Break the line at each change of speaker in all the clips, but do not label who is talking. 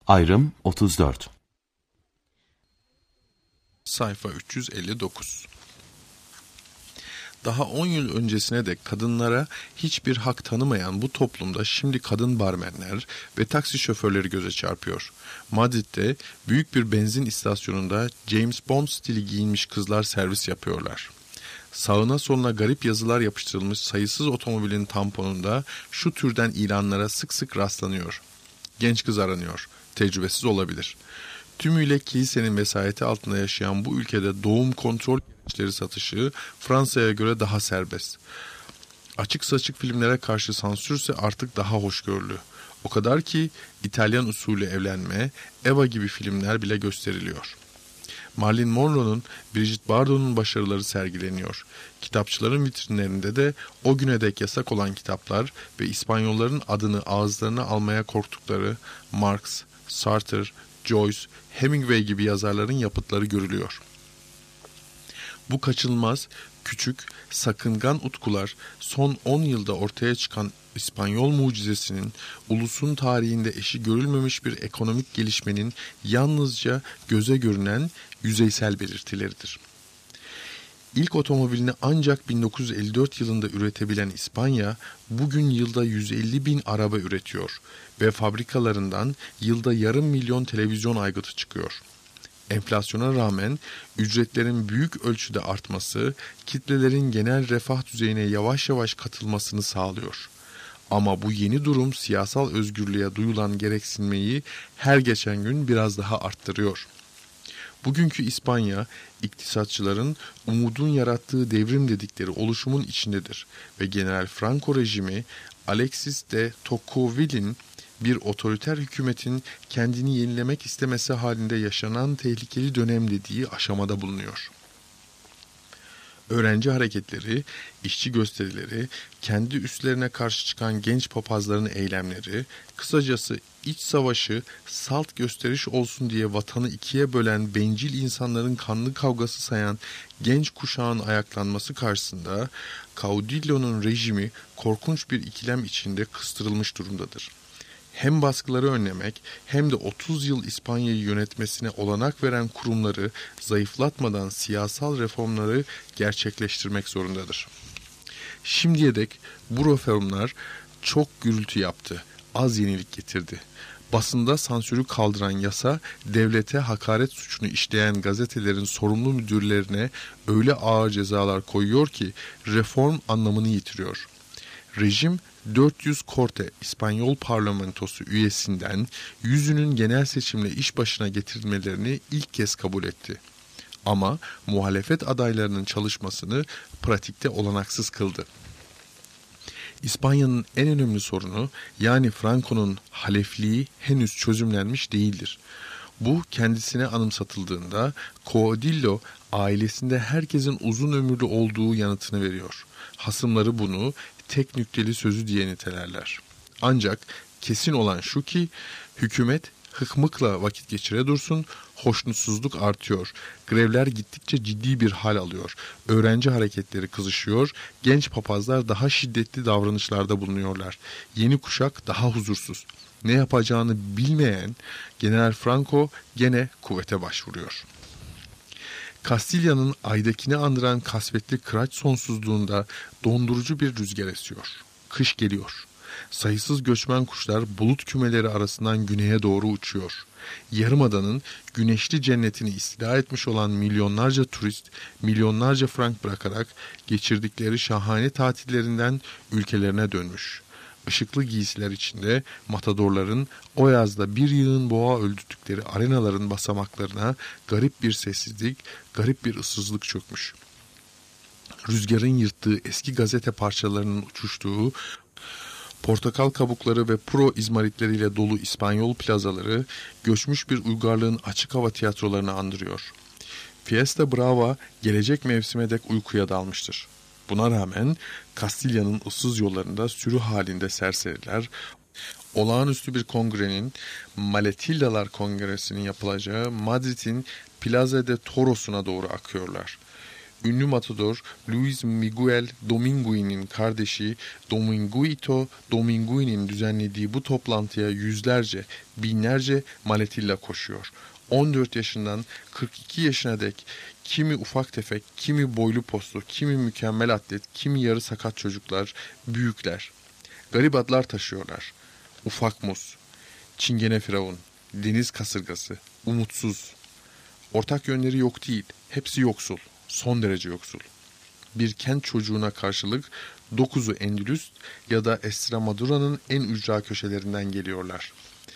Ayrım 34.
Sayfa 359. Daha 10 yıl öncesine dek kadınlara hiçbir hak tanımayan bu toplumda şimdi kadın barmenler ve taksi şoförleri göze çarpıyor. Madrid'de büyük bir benzin istasyonunda James Bond stili giyinmiş kızlar servis yapıyorlar. Sağına soluna garip yazılar yapıştırılmış sayısız otomobilin tamponunda şu türden ilanlara sık sık rastlanıyor. Genç kız aranıyor, tecrübesiz olabilir. Tümüyle kilisenin vesayeti altında yaşayan bu ülkede doğum kontrol ilaçları satışı Fransa'ya göre daha serbest. Açık saçık filmlere karşı sansürse artık daha hoşgörülü. O kadar ki İtalyan usulü evlenme, Eva gibi filmler bile gösteriliyor. Marilyn Monroe'nun, Brigitte Bardot'un başarıları sergileniyor. Kitapçıların vitrinlerinde de o güne dek yasak olan kitaplar ve İspanyolların adını ağızlarına almaya korktukları Marx, Sartre, Joyce, Hemingway gibi yazarların yapıtları görülüyor. Bu kaçınılmaz, küçük, sakıngan utkular son 10 yılda ortaya çıkan İspanyol mucizesinin, ulusun tarihinde eşi görülmemiş bir ekonomik gelişmenin yalnızca göze görünen yüzeysel belirtileridir. İlk otomobilini ancak 1954 yılında üretebilen İspanya, bugün yılda 150 bin araba üretiyor ve fabrikalarından yılda 500.000 televizyon aygıtı çıkıyor. Enflasyona rağmen ücretlerin büyük ölçüde artması, kitlelerin genel refah düzeyine yavaş yavaş katılmasını sağlıyor. Ama bu yeni durum siyasal özgürlüğe duyulan gereksinmeyi her geçen gün biraz daha arttırıyor. Bugünkü İspanya, iktisatçıların umudun yarattığı devrim dedikleri oluşumun içindedir ve General Franco rejimi Alexis de Tocqueville'in bir otoriter hükümetin kendini yenilemek istemesi halinde yaşanan tehlikeli dönem dediği aşamada bulunuyor. Öğrenci hareketleri, işçi gösterileri, kendi üstlerine karşı çıkan genç papazların eylemleri, kısacası iç savaşı salt gösteriş olsun diye vatanı ikiye bölen bencil insanların kanlı kavgası sayan genç kuşağın ayaklanması karşısında Caudillo'nun rejimi korkunç bir ikilem içinde kıstırılmış durumdadır. Hem baskıları önlemek hem de 30 yıl İspanya'yı yönetmesine olanak veren kurumları zayıflatmadan siyasal reformları gerçekleştirmek zorundadır. Şimdiye dek bu reformlar çok gürültü yaptı, az yenilik getirdi. Basında sansürü kaldıran yasa, devlete hakaret suçunu işleyen gazetelerin sorumlu müdürlerine öyle ağır cezalar koyuyor ki reform anlamını yitiriyor. Rejim 400 Korte İspanyol parlamentosu üyesinden 100'ünün genel seçimle iş başına getirilmelerini ilk kez kabul etti. Ama muhalefet adaylarının çalışmasını pratikte olanaksız kıldı. İspanya'nın en önemli sorunu, yani Franco'nun halefliği henüz çözümlenmiş değildir. Bu kendisine anımsatıldığında Caudillo ailesinde herkesin uzun ömürlü olduğu yanıtını veriyor. Hasımları bunu tek nükteli sözü diye nitelerler. Ancak kesin olan şu ki hükümet hıkmıkla vakit geçire dursun, hoşnutsuzluk artıyor. Grevler gittikçe ciddi bir hal alıyor. Öğrenci hareketleri kızışıyor. Genç papazlar daha şiddetli davranışlarda bulunuyorlar. Yeni kuşak daha huzursuz. Ne yapacağını bilmeyen General Franco gene kuvvete başvuruyor. Kastilya'nın aydakini andıran kasvetli kıraç sonsuzluğunda dondurucu bir rüzgar esiyor. Kış geliyor. Sayısız göçmen kuşlar bulut kümeleri arasından güneye doğru uçuyor. Yarımada'nın güneşli cennetini istila etmiş olan milyonlarca turist, milyonlarca frank bırakarak geçirdikleri şahane tatillerinden ülkelerine dönmüş. Işıklı giysiler içinde matadorların o yazda bir yığın boğa öldürdükleri arenaların basamaklarına garip bir sessizlik, garip bir ıssızlık çökmüş. Rüzgarın yırttığı eski gazete parçalarının uçuştuğu, portakal kabukları ve puro izmaritleriyle dolu İspanyol plazaları göçmüş bir uygarlığın açık hava tiyatrolarını andırıyor. Fiesta Brava gelecek mevsime dek uykuya dalmıştır. Buna rağmen Kastilya'nın ıssız yollarında sürü halinde serseriler, olağanüstü bir kongrenin, Maletillalar Kongresi'nin yapılacağı Madrid'in Plaza de Toros'una doğru akıyorlar. ünlü matador Luis Miguel Domingui'nin kardeşi Dominguito Domingui'nin düzenlediği bu toplantıya yüzlerce, binlerce maletilla koşuyor. 14 yaşından 42 yaşına dek kimi ufak tefek, kimi boylu poslu, kimi mükemmel atlet, kimi yarı sakat çocuklar, büyükler. Garip adlar taşıyorlar. Ufak muz, çingene firavun, deniz kasırgası, umutsuz. Ortak yönleri yok değil, hepsi yoksul, son derece yoksul. Bir kent çocuğuna karşılık 9'u Endülüs ya da Estremadura'nın en ücra köşelerinden geliyorlar.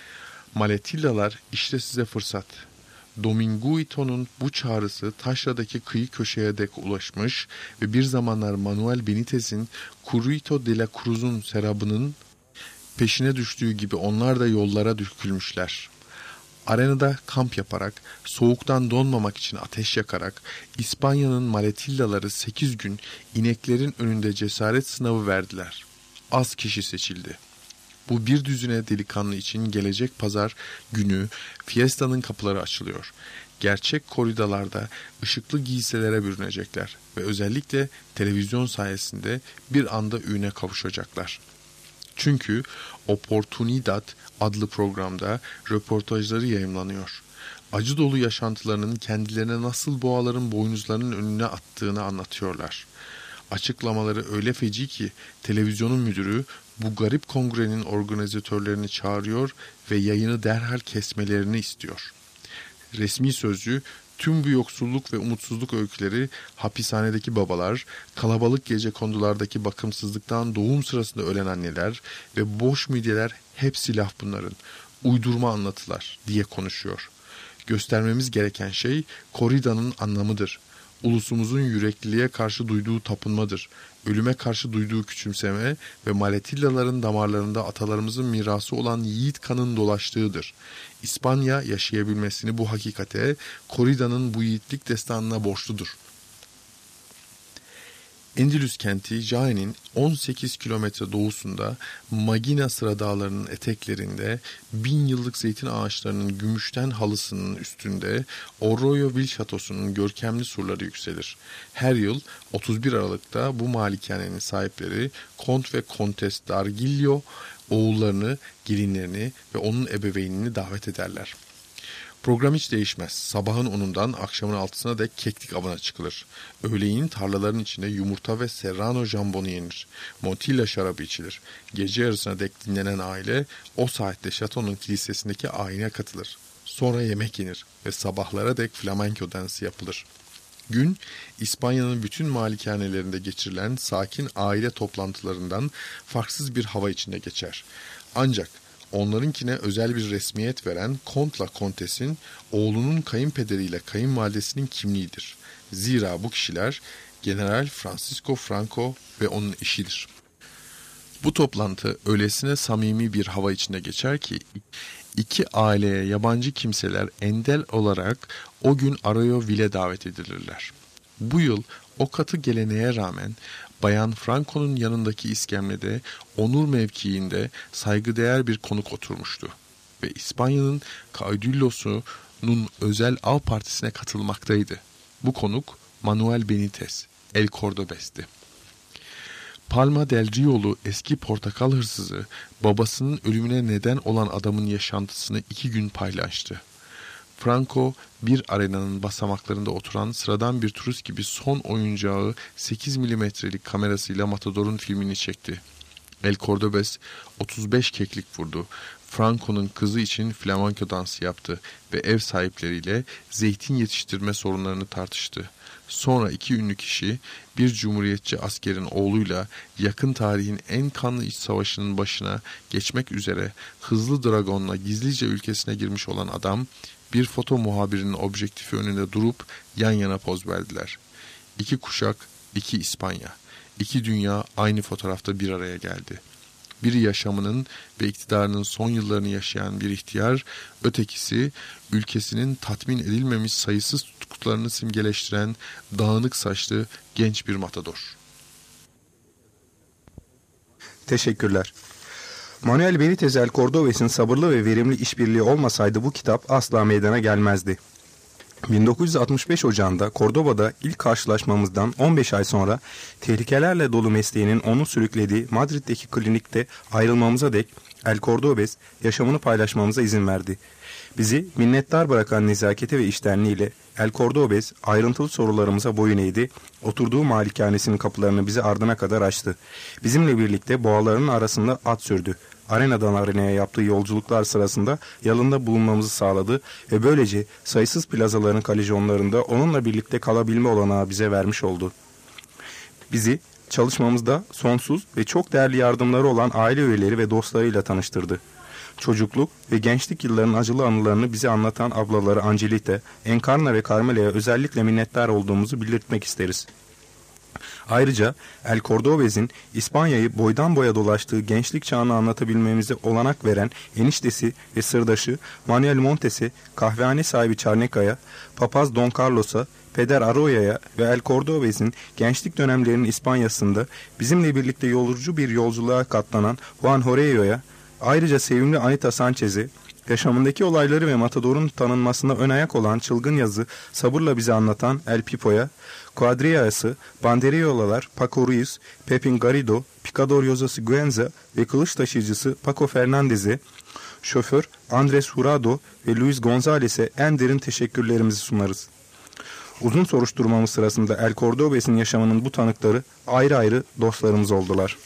Maletillalar işte size fırsat. Dominguito'nun bu çağrısı taşradaki kıyı köşeye dek ulaşmış ve bir zamanlar Manuel Benitez'in Currito de la Cruz'un serabının peşine düştüğü gibi onlar da yollara dökülmüşler. Arenada kamp yaparak, soğuktan donmamak için ateş yakarak, İspanya'nın Maletillaları 8 gün ineklerin önünde cesaret sınavı verdiler. Az kişi seçildi. Bu bir düzine delikanlı için gelecek pazar günü fiesta'nın kapıları açılıyor. Gerçek koridalarda ışıklı giysilere bürünecekler ve özellikle televizyon sayesinde bir anda üne kavuşacaklar. Çünkü Oportunidad adlı programda röportajları yayımlanıyor. Acı dolu yaşantılarının kendilerine nasıl boğaların boynuzlarının önüne attığını anlatıyorlar. Açıklamaları öyle feci ki televizyonun müdürü bu garip kongrenin organizatörlerini çağırıyor ve yayını derhal kesmelerini istiyor. Resmi sözcü tüm bu yoksulluk ve umutsuzluk öyküleri, hapishanedeki babalar, kalabalık gecekondulardaki bakımsızlıktan doğum sırasında ölen anneler ve boş midyeler hepsi laf bunların. Uydurma anlatılar diye konuşuyor. Göstermemiz gereken şey korridanın anlamıdır. Ulusumuzun yürekliliğe karşı duyduğu tapınmadır. Ölüme karşı duyduğu küçümseme ve Maletillaların damarlarında atalarımızın mirası olan yiğit kanın dolaştığıdır. İspanya yaşayabilmesini bu hakikate, korridanın bu yiğitlik destanına borçludur. Endülüs kenti Jaen'in 18 kilometre doğusunda Magina Sıra Dağları'nın eteklerinde 1000 yıllık zeytin ağaçlarının gümüşten halısının üstünde Arroyoville Şatosu'nun görkemli surları yükselir. Her yıl 31 Aralık'ta bu malikanenin sahipleri Kont ve Kontes d'Argillo oğullarını, gelinlerini ve onun ebeveynini davet ederler. Program hiç değişmez. Sabahın 10'undan akşamın 6'sına dek keklik avına çıkılır. Öğleyin tarlaların içinde yumurta ve serrano jambonu yenir. Montilla şarabı içilir. Gece yarısına dek dinlenen aile o saatte şatonun kilisesindeki ayine katılır. Sonra yemek yenir ve sabahlara dek flamenco dansı yapılır. Gün, İspanya'nın bütün malikanelerinde geçirilen sakin aile toplantılarından farksız bir hava içinde geçer. Ancak onlarınkine özel bir resmiyet veren Kont'la Kontes'in oğlunun kayınpederiyle kayınvalidesinin kimliğidir. Zira bu kişiler General Francisco Franco ve onun eşidir. Bu toplantı öylesine samimi bir hava içinde geçer ki iki aileye yabancı kimseler endel olarak o gün Arroyoville'e davet edilirler. Bu yıl o katı geleneğe rağmen Bayan Franco'nun yanındaki iskemlede onur mevkiinde saygıdeğer bir konuk oturmuştu ve İspanya'nın Caudillosu'nun özel av partisine katılmaktaydı. Bu konuk Manuel Benitez, El Cordobes'ti. Palma del Rio'lu eski portakal hırsızı babasının ölümüne neden olan adamın yaşantısını 2 gün paylaştı. Franco bir arenanın basamaklarında oturan sıradan bir turist gibi son oyuncağı 8 milimetrelik kamerasıyla Matador'un filmini çekti. El Cordobes 35 keklik vurdu. Franco'nun kızı için flamenco dansı yaptı ve ev sahipleriyle zeytin yetiştirme sorunlarını tartıştı. Sonra iki ünlü kişi bir cumhuriyetçi askerin oğluyla yakın tarihin en kanlı iç savaşının başına geçmek üzere hızlı dragonla gizlice ülkesine girmiş olan adam bir foto muhabirinin objektifi önünde durup yan yana poz verdiler. İki kuşak, iki İspanya, iki dünya aynı fotoğrafta bir araya geldi. Biri yaşamının ve iktidarının son yıllarını yaşayan bir ihtiyar, ötekisi ülkesinin tatmin edilmemiş sayısız tutkularını simgeleştiren dağınık saçlı genç bir matador.
Teşekkürler. Manuel Benitez El Cordobes'in sabırlı ve verimli işbirliği olmasaydı bu kitap asla meydana gelmezdi. 1965 Ocağı'nda Cordoba'da ilk karşılaşmamızdan 15 ay sonra tehlikelerle dolu mesleğinin onu sürüklediği Madrid'deki klinikte ayrılmamıza dek El Cordobés yaşamını paylaşmamıza izin verdi. Bizi minnettar bırakan nezaketi ve içtenliğiyle El Cordobés ayrıntılı sorularımıza boyun eğdi, oturduğu malikanesinin kapılarını bize ardına kadar açtı. Bizimle birlikte boğalarının arasında at sürdü. Arenadan arenaya yaptığı yolculuklar sırasında yanında bulunmamızı sağladı ve böylece sayısız plazaların kalijonlarında onunla birlikte kalabilme olanağı bize vermiş oldu. Bizi çalışmamızda sonsuz ve çok değerli yardımları olan aile üyeleri ve dostlarıyla tanıştırdı. Çocukluk ve gençlik yıllarının acılı anılarını bize anlatan ablaları Angelita, Encarna ve Carmela'ya özellikle minnettar olduğumuzu belirtmek isteriz. Ayrıca El Cordobés'in İspanya'yı boydan boya dolaştığı gençlik çağını anlatabilmemize olanak veren eniştesi ve sırdaşı Manuel Montes'e, kahvehane sahibi Charneca'ya, papaz Don Carlos'a, peder Arroyo'ya ve El Cordobés'in gençlik dönemlerinin İspanya'sında bizimle birlikte yolcu bir yolculuğa katlanan Juan Jorello'ya, ayrıca sevimli Anita Sanchez'e, yaşamındaki olayları ve Matador'un tanınmasına ön ayak olan çılgın yazı sabırla bize anlatan El Pipo'ya, Cuadrilla'sı, Banderillolalar, Paco Ruiz, Pepin Garrido, Picador José Siguenza ve kılıç taşıyıcısı Paco Fernandez'e, şoför Andrés Jurado ve Luis González'e en derin teşekkürlerimizi sunarız. Uzun soruşturmamız sırasında El Cordobés'in yaşamının bu tanıkları ayrı ayrı dostlarımız oldular.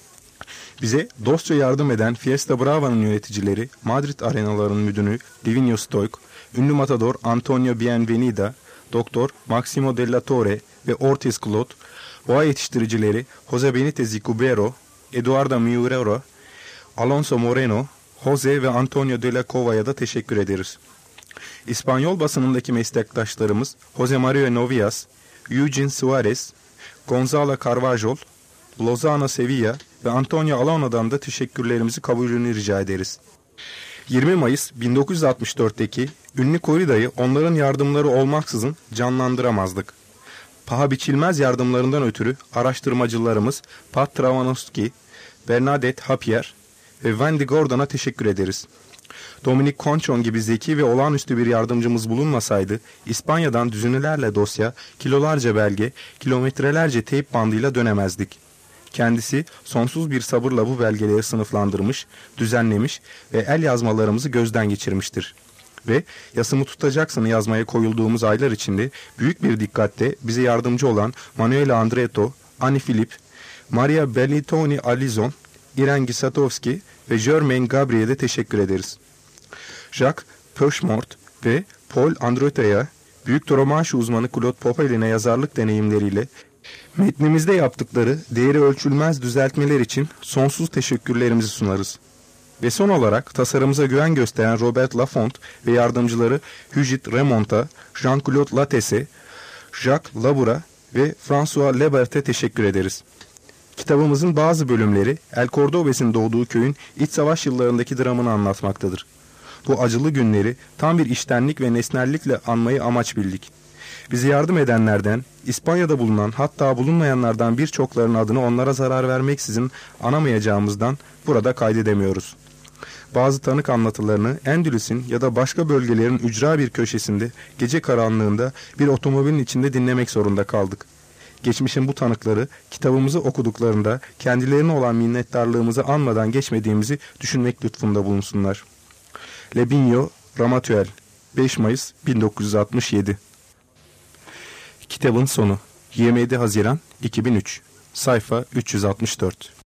Bize dostça yardım eden Fiesta Brava'nın yöneticileri, Madrid arenalarının müdürü Livinio Stoic, ünlü matador Antonio Bienvenida, Doktor Maximo Della Torre ve Ortiz Clot, boğa yetiştiricileri José Benítez y Cubero, Eduardo Miurero, Alonso Moreno, Jose ve Antonio de la Cova'ya da teşekkür ederiz. İspanyol basınındaki meslektaşlarımız José Mario Novias, Eugene Suarez, Gonzalo Carvajal, Lozano Sevilla ve Antonio Alauna'dan da teşekkürlerimizi kabulünü rica ederiz. 20 Mayıs 1964'teki ünlü korridayı onların yardımları olmaksızın canlandıramazdık. Paha biçilmez yardımlarından ötürü araştırmacılarımız Pat Travanovski, Bernadette Hapier ve Wendy Gordon'a teşekkür ederiz. Dominic Conchon gibi zeki ve olağanüstü bir yardımcımız bulunmasaydı, İspanya'dan düzinelerle dosya, kilolarca belge, kilometrelerce teyp bandıyla dönemezdik. Kendisi sonsuz bir sabırla bu belgeleri sınıflandırmış, düzenlemiş ve el yazmalarımızı gözden geçirmiştir. Ve yasımı tutacaksını yazmaya koyulduğumuz aylar içinde büyük bir dikkatle bize yardımcı olan Manuela Andretto, Annie Philip, Maria Bellitoni Alizon, Irene Gisatowski ve Germaine Gabriel'e teşekkür ederiz. Jacques Perchmort ve Paul Andretto'ya, büyük romanşı uzmanı Claude Popelin'e yazarlık deneyimleriyle metnimizde yaptıkları değeri ölçülmez düzeltmeler için sonsuz teşekkürlerimizi sunarız. Ve son olarak tasarımıza güven gösteren Robert Laffont ve yardımcıları Hugit Remont'a, Jean-Claude Lattes'e, Jacques Labour'a ve François Lebert'e teşekkür ederiz. Kitabımızın bazı bölümleri El Cordobés'in doğduğu köyün iç savaş yıllarındaki dramını anlatmaktadır. Bu acılı günleri tam bir içtenlik ve nesnellikle anmayı amaç bildik. Bize yardım edenlerden, İspanya'da bulunan hatta bulunmayanlardan birçoklarının adını onlara zarar vermeksizin anamayacağımızdan burada kaydedemiyoruz. Bazı tanık anlatılarını Endülüs'ün ya da başka bölgelerin ücra bir köşesinde gece karanlığında bir otomobilin içinde dinlemek zorunda kaldık. Geçmişin bu tanıkları kitabımızı okuduklarında kendilerine olan minnettarlığımızı anmadan geçmediğimizi düşünmek lütfunda bulunsunlar. Lebinho Ramatuel 5 Mayıs 1967. Kitabın sonu 27 Haziran 2003. Sayfa 364.